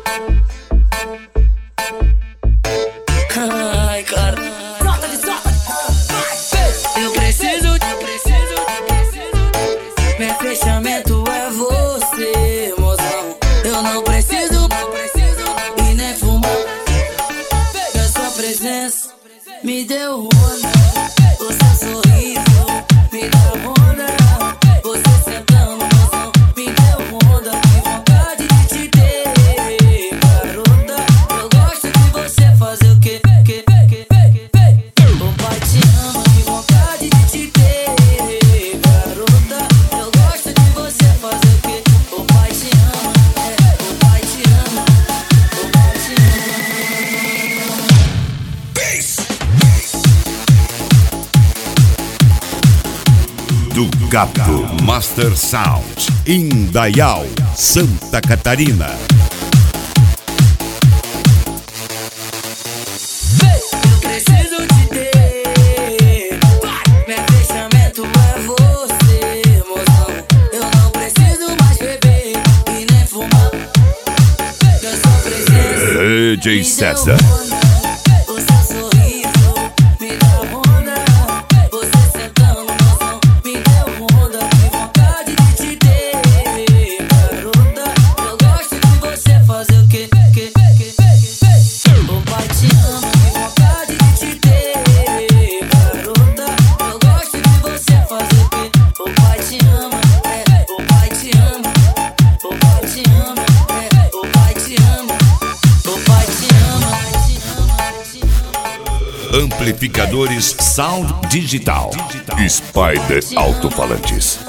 Ai, cara. Eu preciso. Meu fechamento é você, mozão. Eu não preciso e nem fumar. Da sua presença me deu onda. O seu sorriso me dá onda. Você sentando, mozão, me deu onda. Que vontade de te ter, garota. Eu gosto de você fazer o quê? O pai te ama, que vontade de te ter, garota. Eu gosto de você fazer o quê? O pai te ama, o pai te ama, o pai te ama. Do Gato Master Sound, Indaial, Santa Catarina. Eu preciso te ter. Meu fechamento é você, mozão. Eu não preciso mais beber e nem fumar. Da sua presença DJ me César. deu onda. O seu sorriso me dá onda. Você sentando, mozão, me deu onda. Que vontade de te ter, garota. Eu gosto de você fazer o quê? O pai te ama, que vontade de te ter, garota. Eu gosto de você fazer o quê? O pai te ama, o pai te ama, o pai te ama, o pai te ama, o pai te ama. Amplificadores Sound Digital. Spider Alto-Falantes.